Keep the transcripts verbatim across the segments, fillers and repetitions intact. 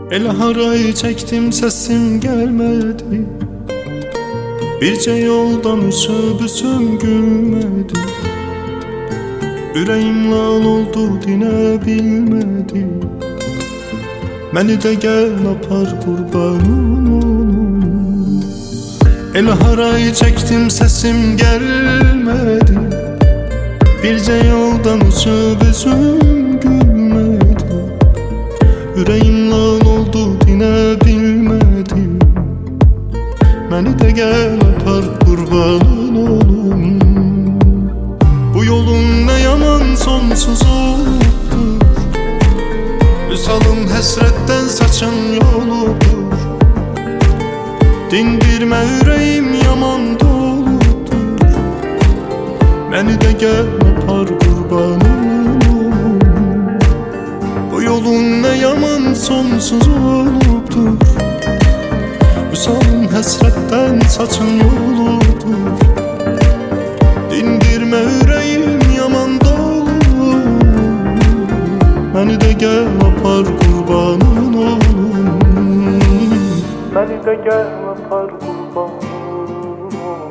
El harayı çektim, sesim gelmedi. Birce yoldan uçup gülmedi. Ürəyim lal oldu, dinə bilmədi. Məni də gəl apar qurbanın olum. El harayı çəkdim, səsim gəlmədi. Bircə yoldan uçub üzüm gülmədi. Ürəyim lal oldu, dinə bilmədi. Məni də gəl apar qurbanın olum. Bu yolun nə yaman sonsuz olubdur. Vüsalım həsrətdən saçan yoludur. Dindirmə ürəyim yaman doludur. Məni də gəl apar qurbanın olum. Bu yolun nə yaman sonsuz olubdur. Vüsalım həsrətdən saçan yoludur. Dindirmə ürəyim yaman dolu. Məni də gəl apar qurbanın olum. Məni də gəl apar qurbanın olum.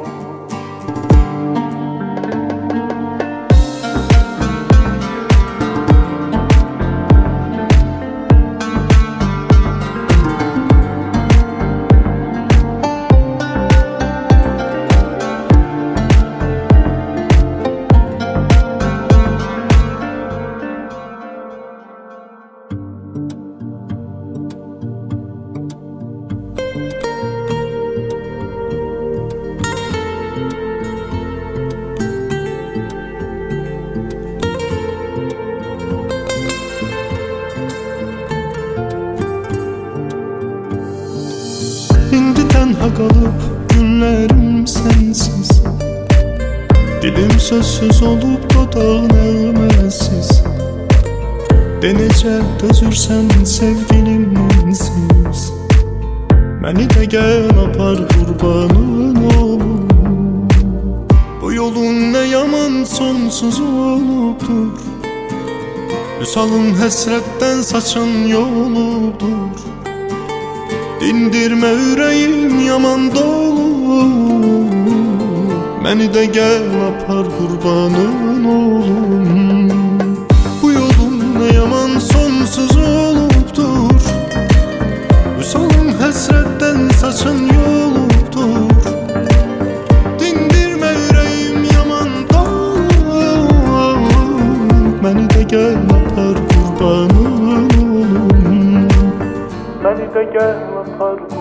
İndi tənha qalıb günlərim sənsiz. Dilim sözsüz olub dodağın əğməsiz. De necə dözürsən sevgilim mənsiz. Məni də gəl apar qurbanın olum. Bu yolun nə yaman sonsuz olubdur. Vüsalım həsrətdən saçan yoludur. Dindirmə ürəyim yaman dolu. Məni də gəl apar qurbanın olum. Bu yolun nə yaman sonsuz olubdur. Vüsalım həsrətdən saçan yoludur. Dindirmə ürəyim yaman dolu. Məni də gəl apar qurbanın olum. Məni də gəl apar